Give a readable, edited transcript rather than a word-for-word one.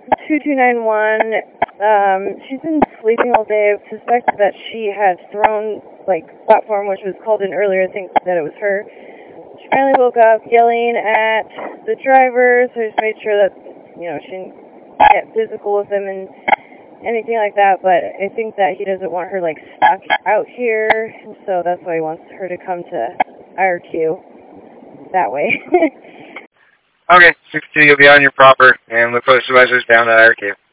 2291. She's been sleeping all day. I suspect that she had thrown, platform, which was called in earlier. I think that it was her. She finally woke up yelling at the driver, so I just made sure that, she didn't get physical with him and anything like that, but I think that he doesn't want her, stuck out here, so that's why he wants her to come to IRQ that way. Okay, 62, you'll be on your proper, and look for the supervisors down at IRQ.